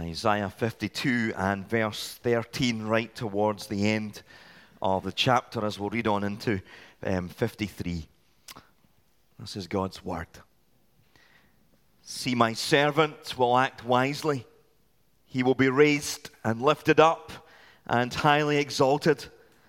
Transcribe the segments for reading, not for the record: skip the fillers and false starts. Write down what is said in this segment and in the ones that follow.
Isaiah 52 and verse 13, right towards the end of the chapter as we'll read on into 53. This is God's word. See, my servant will act wisely. He will be raised and lifted up and highly exalted.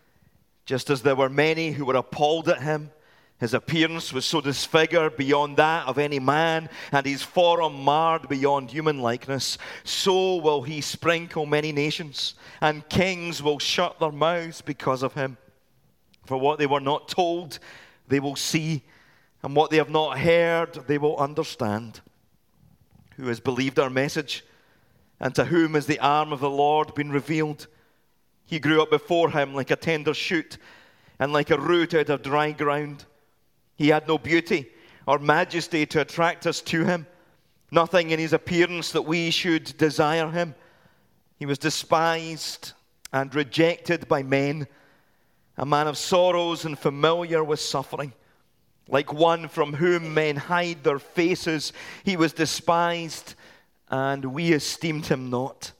Just as there were many who were appalled at him, his appearance was so disfigured beyond that of any man, and his form marred beyond human likeness. So will he sprinkle many nations, and kings will shut their mouths because of him. For what they were not told, they will see, and what they have not heard, they will understand. Who has believed our message, and to whom has the arm of the Lord been revealed? He grew up before him like a tender shoot, and like a root out of dry ground. He had no beauty or majesty to attract us to him, nothing in his appearance that we should desire him. He was despised and rejected by men, a man of sorrows and familiar with suffering. Like one from whom men hide their faces, he was despised, and we esteemed him not.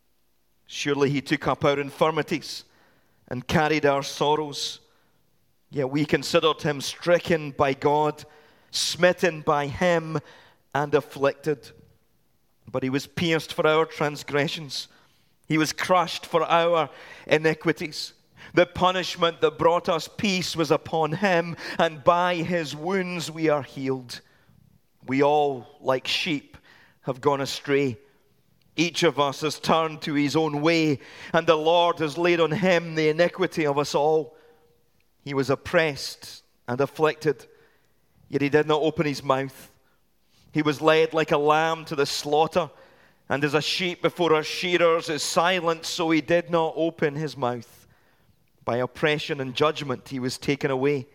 Surely he took up our infirmities and carried our sorrows. Yet we considered him stricken by God, smitten by him, and afflicted. But he was pierced for our transgressions. He was crushed for our iniquities. The punishment that brought us peace was upon him, and by his wounds we are healed. We all, like sheep, have gone astray. Each of us has turned to his own way, and the Lord has laid on him the iniquity of us all. He was oppressed and afflicted, yet he did not open his mouth. He was led like a lamb to the slaughter, and as a sheep before her shearers is silent, so he did not open his mouth. By oppression and judgment he was taken away.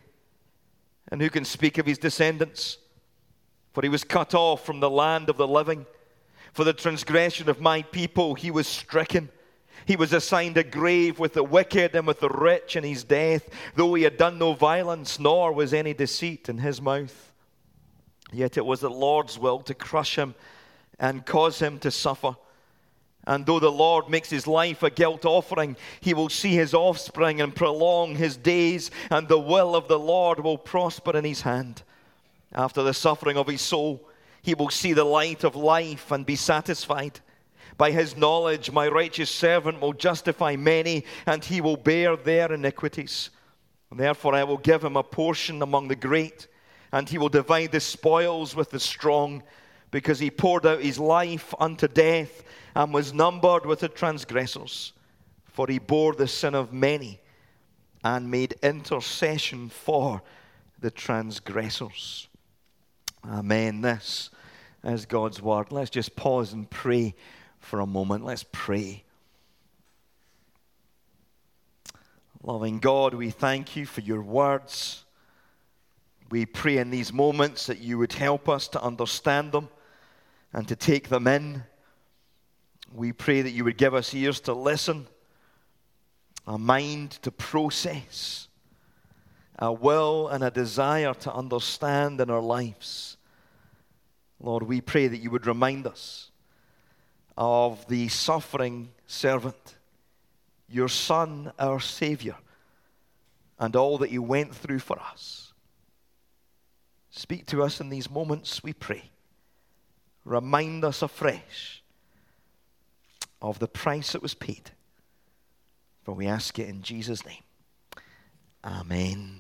And who can speak of his descendants? For he was cut off from the land of the living. For the transgression of my people he was stricken. He was assigned a grave with the wicked and with the rich in his death, though he had done no violence, nor was any deceit in his mouth. Yet it was the Lord's will to crush him and cause him to suffer. And though the Lord makes his life a guilt offering, he will see his offspring and prolong his days, and the will of the Lord will prosper in his hand. After the suffering of his soul, he will see the light of life and be satisfied. By his knowledge, my righteous servant will justify many, and he will bear their iniquities. Therefore, I will give him a portion among the great, and he will divide the spoils with the strong, because he poured out his life unto death and was numbered with the transgressors. For he bore the sin of many and made intercession for the transgressors. Amen. This is God's word. Let's just pause and pray for a moment. Let's pray. Loving God, we thank you for your words. We pray in these moments that you would help us to understand them and to take them in. We pray that you would give us ears to listen, a mind to process, a will and a desire to understand in our lives. Lord, we pray that you would remind us of the suffering servant, your Son, our Savior, and all that he went through for us. Speak to us in these moments, we pray. Remind us afresh of the price that was paid. For we ask it in Jesus' name. Amen.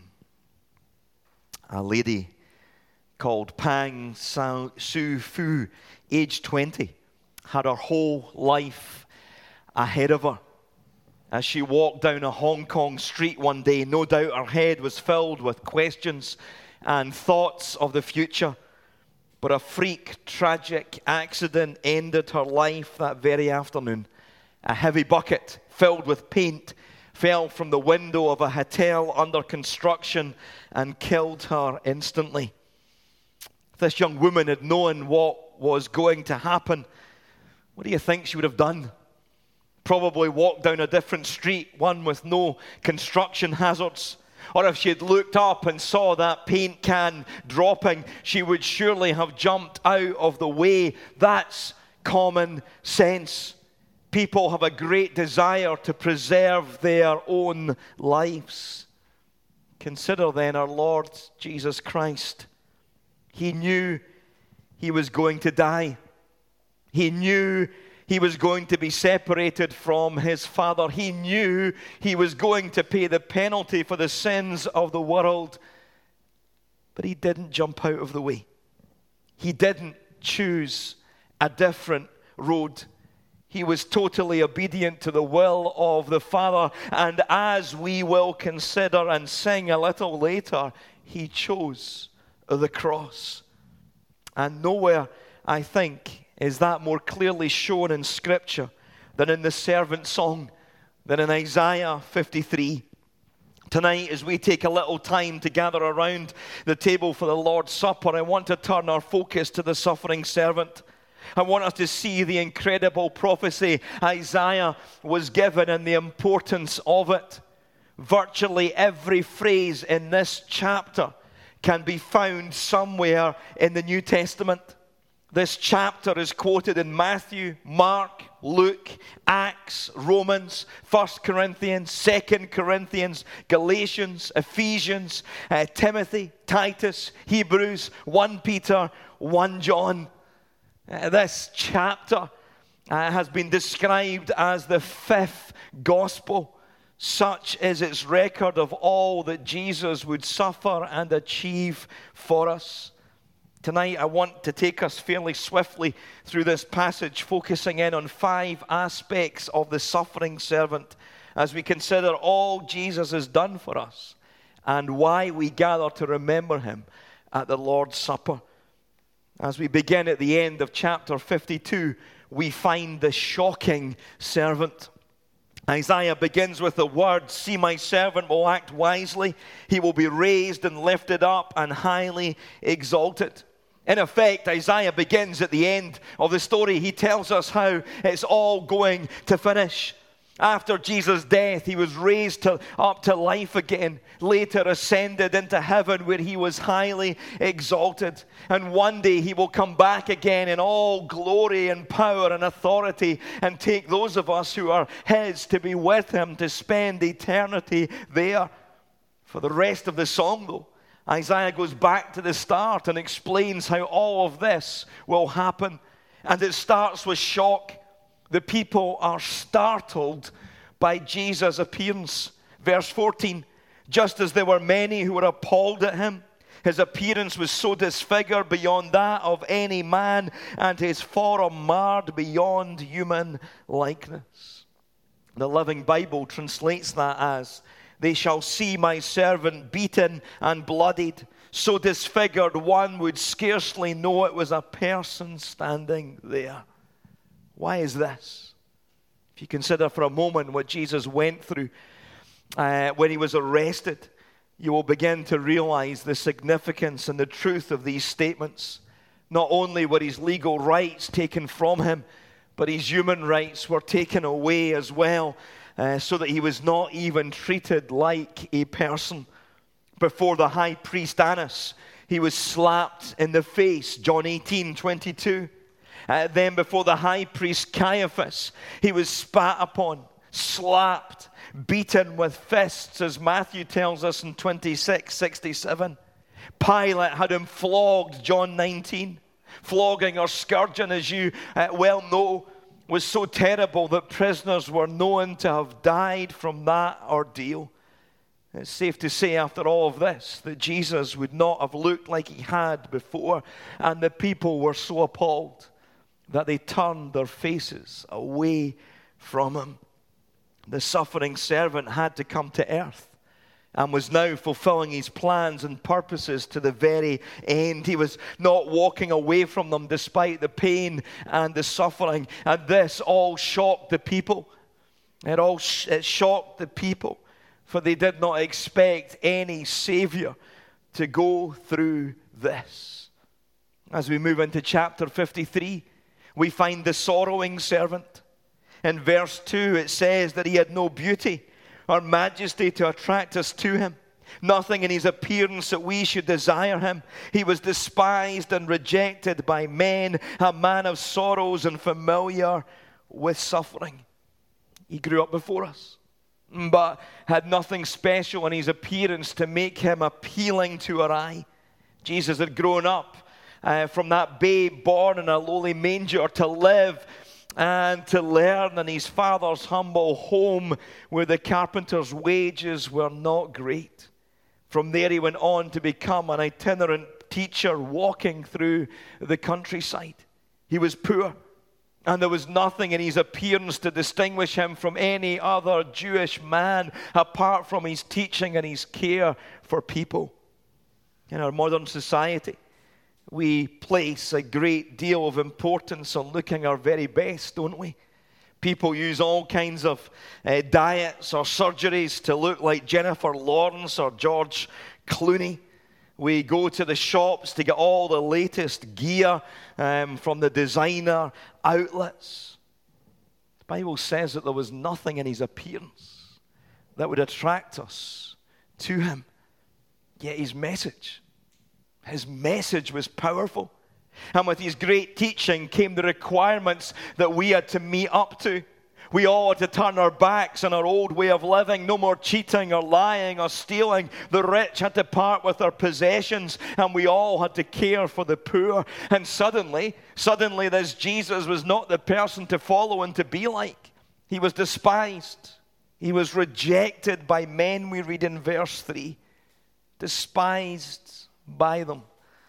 A lady called Pang Su Fu, age 20, had her whole life ahead of her. As she walked down a Hong Kong street one day, no doubt her head was filled with questions and thoughts of the future. But a freak, tragic accident ended her life that very afternoon. A heavy bucket filled with paint fell from the window of a hotel under construction and killed her instantly. If this young woman had known what was going to happen, what do you think she would have done? Probably walked down a different street, one with no construction hazards. Or if she had looked up and saw that paint can dropping, she would surely have jumped out of the way. That's common sense. People have a great desire to preserve their own lives. Consider then our Lord Jesus Christ. He knew he was going to die. He knew he was going to be separated from his Father. He knew he was going to pay the penalty for the sins of the world. But he didn't jump out of the way. He didn't choose a different road. He was totally obedient to the will of the Father. And as we will consider and sing a little later, he chose the cross. And nowhere, I think, is that more clearly shown in Scripture than in the servant song, than in Isaiah 53. Tonight, as we take a little time to gather around the table for the Lord's Supper, I want to turn our focus to the suffering servant. I want us to see the incredible prophecy Isaiah was given and the importance of it. Virtually every phrase in this chapter can be found somewhere in the New Testament. This chapter is quoted in Matthew, Mark, Luke, Acts, Romans, 1 Corinthians, 2 Corinthians, Galatians, Ephesians, Timothy, Titus, Hebrews, 1 Peter, 1 John. This chapter has been described as the fifth gospel. Such is its record of all that Jesus would suffer and achieve for us. Tonight, I want to take us fairly swiftly through this passage, focusing in on 5 aspects of the suffering servant as we consider all Jesus has done for us and why we gather to remember him at the Lord's Supper. As we begin at the end of chapter 52, we find the shocking servant. Isaiah begins with the words, "See, my servant will act wisely. He will be raised and lifted up and highly exalted." In effect, Isaiah begins at the end of the story. He tells us how it's all going to finish. After Jesus' death, he was raised up to life again, later ascended into heaven where he was highly exalted. And one day he will come back again in all glory and power and authority and take those of us who are his to be with him to spend eternity there. For the rest of the song, though, Isaiah goes back to the start and explains how all of this will happen. And it starts with shock. The people are startled by Jesus' appearance. Verse 14, just as there were many who were appalled at him, his appearance was so disfigured beyond that of any man, and his form marred beyond human likeness. The Living Bible translates that as, they shall see my servant beaten and bloodied, so disfigured one would scarcely know it was a person standing there. Why is this? If you consider for a moment what Jesus went through when he was arrested, you will begin to realize the significance and the truth of these statements. Not only were his legal rights taken from him, but his human rights were taken away as well, so that he was not even treated like a person. Before the high priest Annas, he was slapped in the face, John 18:22. Then before the high priest Caiaphas, he was spat upon, slapped, beaten with fists, as Matthew tells us in 26:67. Pilate had him flogged, John 19. Flogging or scourging, as you well know, was so terrible that prisoners were known to have died from that ordeal. It's safe to say after all of this that Jesus would not have looked like he had before, and the people were so appalled that they turned their faces away from him. The suffering servant had to come to earth and was now fulfilling his plans and purposes to the very end. He was not walking away from them despite the pain and the suffering. And this all shocked the people. It shocked the people, for they did not expect any Savior to go through this. As we move into chapter 53, we find the sorrowing servant. In verse 2, it says that he had no beauty or majesty to attract us to him. Nothing in his appearance that we should desire him. He was despised and rejected by men, a man of sorrows and familiar with suffering. He grew up before us, but had nothing special in his appearance to make him appealing to our eye. Jesus had grown up from that babe born in a lowly manger to live and to learn in his father's humble home where the carpenter's wages were not great. From there he went on to become an itinerant teacher walking through the countryside. He was poor, and there was nothing in his appearance to distinguish him from any other Jewish man apart from his teaching and his care for people. In our modern society, we place a great deal of importance on looking our very best, don't we? People use all kinds of diets or surgeries to look like Jennifer Lawrence or George Clooney. We go to the shops to get all the latest gear from the designer outlets. The Bible says that there was nothing in his appearance that would attract us to him. Yet his message was powerful. And with his great teaching came the requirements that we had to meet up to. We all had to turn our backs on our old way of living. No more cheating or lying or stealing. The rich had to part with their possessions, and we all had to care for the poor. And suddenly this Jesus was not the person to follow and to be like. He was despised. He was rejected by men, we read in verse 3. Despised by them.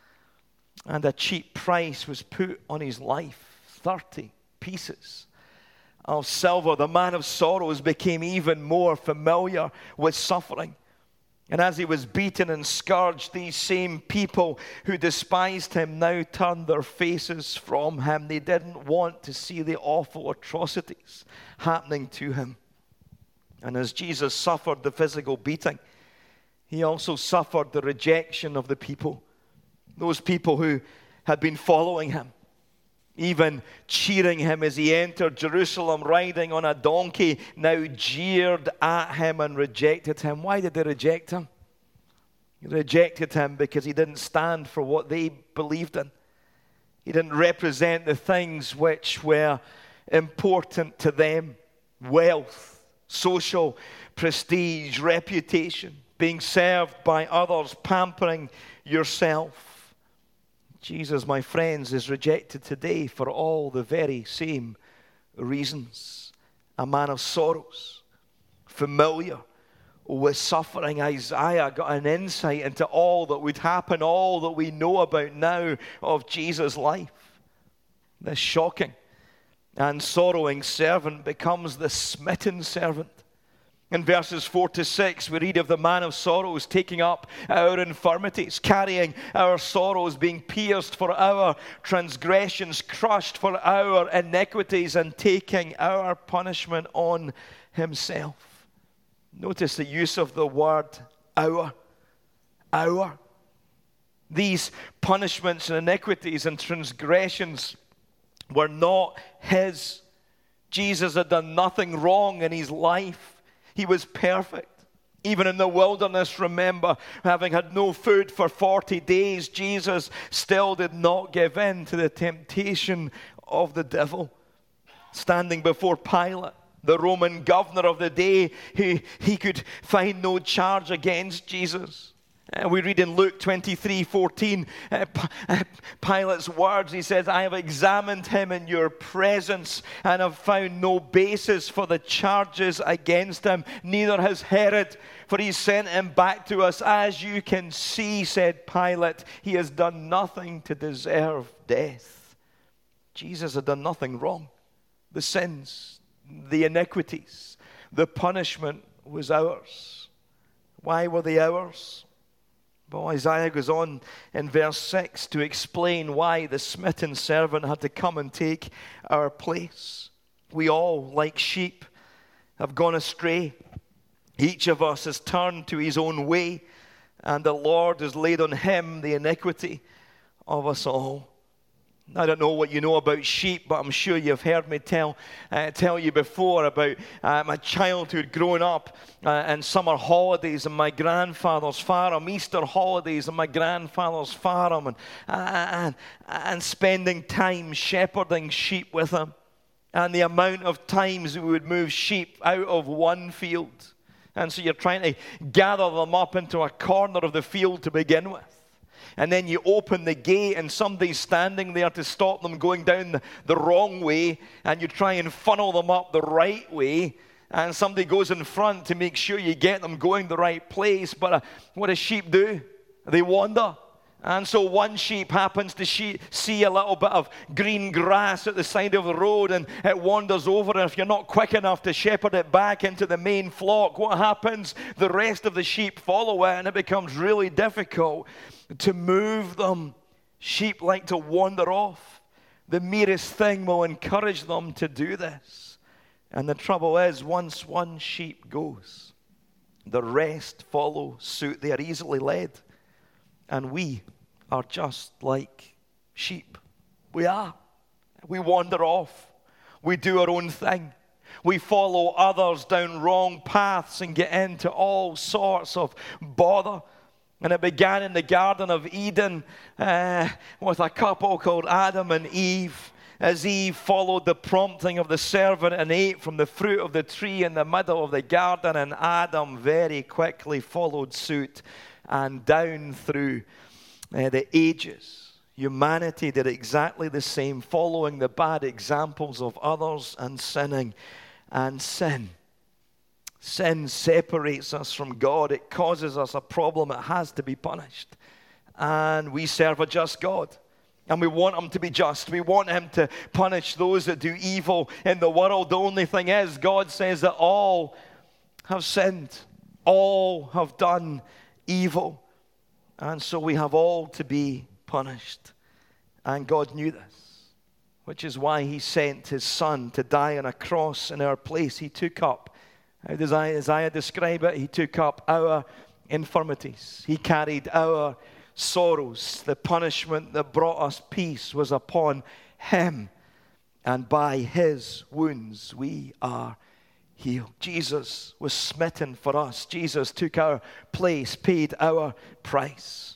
And a cheap price was put on his life, 30 pieces of silver. The man of sorrows became even more familiar with suffering. And as he was beaten and scourged, these same people who despised him now turned their faces from him. They didn't want to see the awful atrocities happening to him. And as Jesus suffered the physical beating, he also suffered the rejection of the people. Those people who had been following him, even cheering him as he entered Jerusalem riding on a donkey, now jeered at him and rejected him. Why did they reject him? They rejected him because he didn't stand for what they believed in. He didn't represent the things which were important to them: wealth, social prestige, reputation, being served by others, pampering yourself. Jesus, my friends, is rejected today for all the very same reasons. A man of sorrows, familiar with suffering. Isaiah got an insight into all that would happen, all that we know about now of Jesus' life. This shocking and sorrowing servant becomes the smitten servant. In verses 4 to 6, we read of the man of sorrows taking up our infirmities, carrying our sorrows, being pierced for our transgressions, crushed for our iniquities, and taking our punishment on himself. Notice the use of the word our. Our. These punishments and iniquities and transgressions were not his. Jesus had done nothing wrong in his life. He was perfect. Even in the wilderness, remember, having had no food for 40 days, Jesus still did not give in to the temptation of the devil. Standing before Pilate, the Roman governor of the day, he could find no charge against Jesus. We read in Luke 23:14, Pilate's words. He says, I have examined him in your presence and have found no basis for the charges against him. Neither has Herod, for he sent him back to us. As you can see, said Pilate, he has done nothing to deserve death. Jesus had done nothing wrong. The sins, the iniquities, the punishment was ours. Why were they ours? Well, Isaiah goes on in verse 6 to explain why the smitten servant had to come and take our place. We all, like sheep, have gone astray. Each of us has turned to his own way, and the Lord has laid on him the iniquity of us all. I don't know what you know about sheep, but I'm sure you've heard me tell you before about my childhood growing up and summer holidays on my grandfather's farm, Easter holidays on my grandfather's farm, and spending time shepherding sheep with him. and the amount of times we would move sheep out of one field. And so you're trying to gather them up into a corner of the field to begin with. And then you open the gate and somebody's standing there to stop them going down the wrong way. And you try and funnel them up the right way. And somebody goes in front to make sure you get them going the right place. But what do sheep do? They wander. And so one sheep happens to see a little bit of green grass at the side of the road, and it wanders over, and if you're not quick enough to shepherd it back into the main flock, what happens? The rest of the sheep follow it, and it becomes really difficult to move them. Sheep like to wander off. The merest thing will encourage them to do this. And the trouble is, once one sheep goes, the rest follow suit. They are easily led. And we are just like sheep. We are. We wander off. We do our own thing. We follow others down wrong paths and get into all sorts of bother. And it began in the Garden of Eden with a couple called Adam and Eve. As Eve followed the prompting of the serpent and ate from the fruit of the tree in the middle of the garden, and Adam very quickly followed suit. And down through the ages, humanity did exactly the same, following the bad examples of others and sinning. And sin separates us from God. It causes us a problem. It has to be punished. And we serve a just God. And we want him to be just. We want him to punish those that do evil in the world. The only thing is, God says that all have sinned. All have done evil. And so we have all to be punished. And God knew this, which is why he sent his son to die on a cross in our place. He took up, how does Isaiah describe it? He took up our infirmities. He carried our sorrows. The punishment that brought us peace was upon him. And by his wounds we are healed. Jesus was smitten for us. Jesus took our place, paid our price.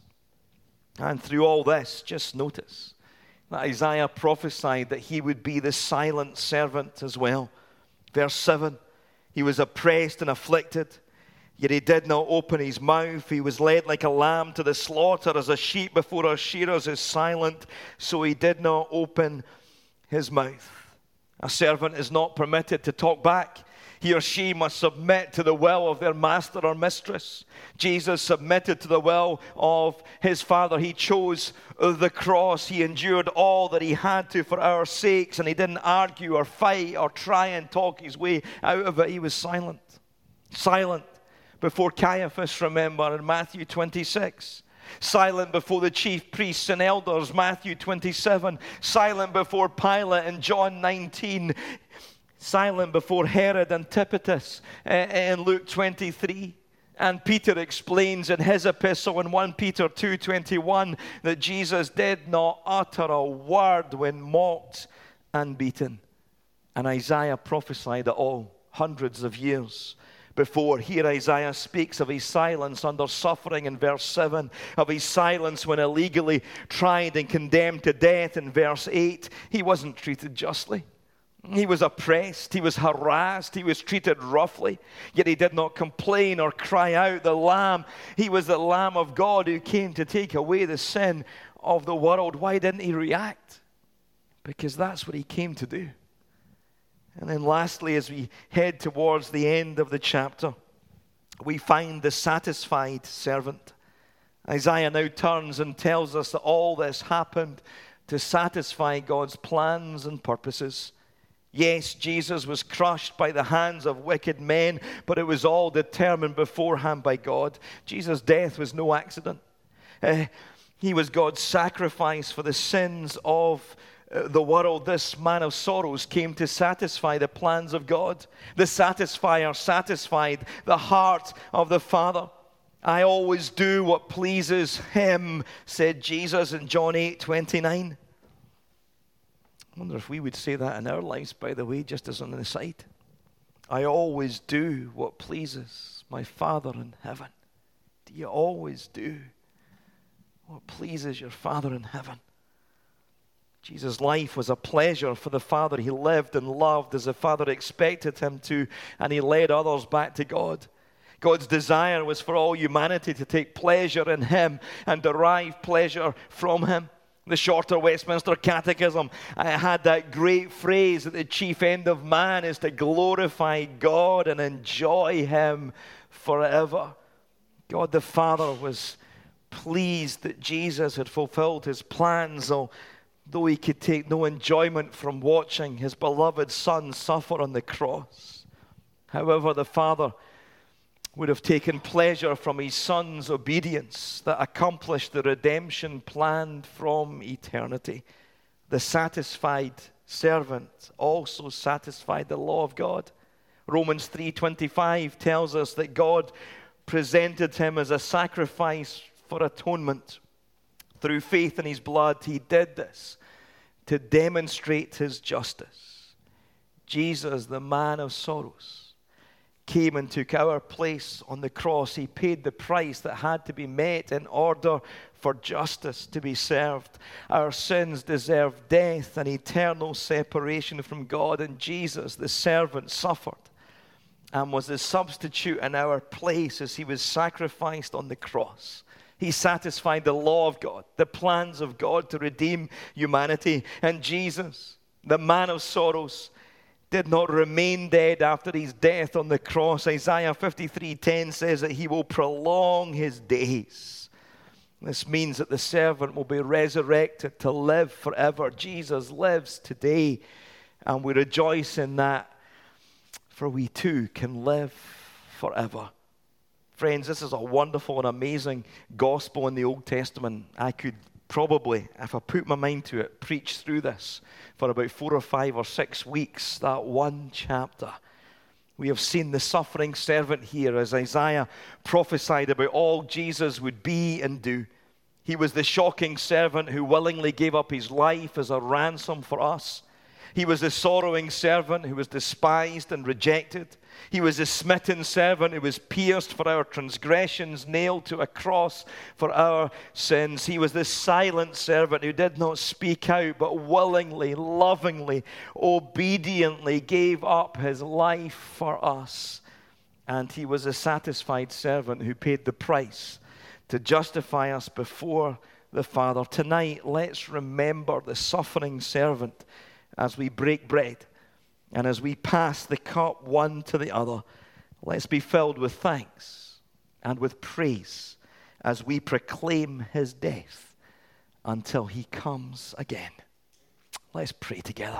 And through all this, just notice that Isaiah prophesied that he would be the silent servant as well. Verse 7, he was oppressed and afflicted, yet he did not open his mouth. He was led like a lamb to the slaughter, as a sheep before her shearers is silent, so he did not open his mouth. A servant is not permitted to talk back. He or she must submit to the will of their master or mistress. Jesus submitted to the will of his Father. He chose the cross. He endured all that he had to for our sakes, and he didn't argue or fight or try and talk his way out of it. He was silent. Silent before Caiaphas, remember, in Matthew 26. Silent before the chief priests and elders, Matthew 27. Silent before Pilate in John 19. Silent before Herod Antipas in Luke 23. And Peter explains in his epistle in 1 Peter 2:21 that Jesus did not utter a word when mocked and beaten. And Isaiah prophesied it all hundreds of years before. Here Isaiah speaks of his silence under suffering in verse 7, of his silence when illegally tried and condemned to death in verse 8. He wasn't treated justly. He was oppressed, he was harassed, he was treated roughly, yet he did not complain or cry out. The Lamb, he was the Lamb of God who came to take away the sin of the world. Why didn't he react? Because that's what he came to do. And then lastly, as we head towards the end of the chapter, we find the satisfied servant. Isaiah now turns and tells us that all this happened to satisfy God's plans and purposes. Yes, Jesus was crushed by the hands of wicked men, but it was all determined beforehand by God. Jesus' death was no accident. He was God's sacrifice for the sins of the world. This man of sorrows came to satisfy the plans of God. The satisfier satisfied the heart of the Father. I always do what pleases him, said Jesus in John 8:29. I wonder if we would say that in our lives, by the way, just as on the side. I always do what pleases my Father in heaven. Do you always do what pleases your Father in heaven? Jesus' life was a pleasure for the Father. He lived and loved as the Father expected him to, and he led others back to God. God's desire was for all humanity to take pleasure in him and derive pleasure from him. The shorter Westminster Catechism had that great phrase that the chief end of man is to glorify God and enjoy him forever. God the Father was pleased that Jesus had fulfilled his plans, though he could take no enjoyment from watching his beloved Son suffer on the cross. However, the Father would have taken pleasure from his Son's obedience that accomplished the redemption planned from eternity. The satisfied servant also satisfied the law of God. Romans 3:25 tells us that God presented him as a sacrifice for atonement. Through faith in his blood, he did this to demonstrate his justice. Jesus, the man of sorrows, came and took our place on the cross. He paid the price that had to be met in order for justice to be served. Our sins deserved death and eternal separation from God, and Jesus, the servant, suffered and was the substitute in our place as he was sacrificed on the cross. He satisfied the law of God, the plans of God to redeem humanity. And Jesus, the man of sorrows, did not remain dead after his death on the cross. Isaiah 53:10 says that he will prolong his days. This means that the servant will be resurrected to live forever. Jesus lives today, and we rejoice in that, for we too can live forever. Friends, this is a wonderful and amazing gospel in the Old Testament. I could probably, if I put my mind to it, preach through this for about 4 or 5 or 6 weeks, that one chapter. We have seen the suffering servant here as Isaiah prophesied about all Jesus would be and do. He was the shocking servant who willingly gave up his life as a ransom for us. He was the sorrowing servant who was despised and rejected. He was the smitten servant who was pierced for our transgressions, nailed to a cross for our sins. He was the silent servant who did not speak out, but willingly, lovingly, obediently gave up his life for us. And he was a satisfied servant who paid the price to justify us before the Father. Tonight, let's remember the suffering servant as we break bread and as we pass the cup one to the other. Let's be filled with thanks and with praise as we proclaim his death until he comes again. Let's pray together.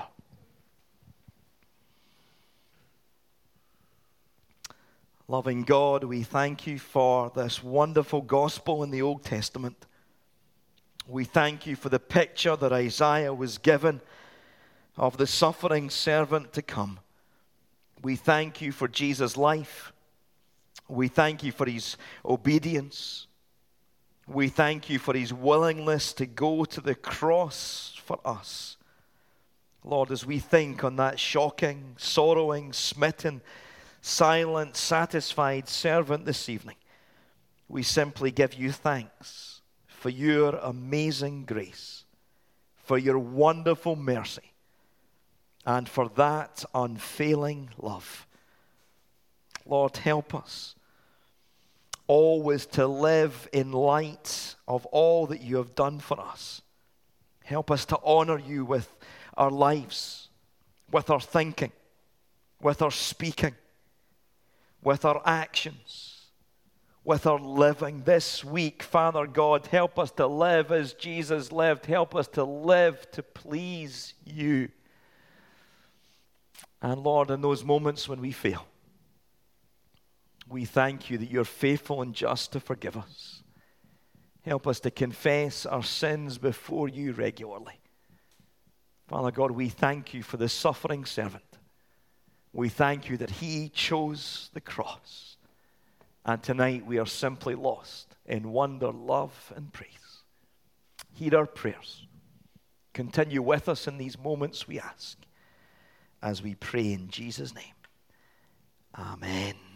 Loving God, we thank you for this wonderful gospel in the Old Testament. We thank you for the picture that Isaiah was given of the suffering servant to come. We thank you for Jesus' life. We thank you for his obedience. We thank you for his willingness to go to the cross for us. Lord, as we think on that shocking, sorrowing, smitten, silent, satisfied servant this evening, we simply give you thanks for your amazing grace, for your wonderful mercy, and for that unfailing love. Lord, help us always to live in light of all that you have done for us. Help us to honor you with our lives, with our thinking, with our speaking, with our actions, with our living. This week, Father God, help us to live as Jesus lived. Help us to live to please you. And Lord, in those moments when we fail, we thank you that you're faithful and just to forgive us. Help us to confess our sins before you regularly. Father God, we thank you for the suffering servant. We thank you that he chose the cross. And tonight we are simply lost in wonder, love, and praise. Hear our prayers. Continue with us in these moments, we ask, as we pray in Jesus' name. Amen.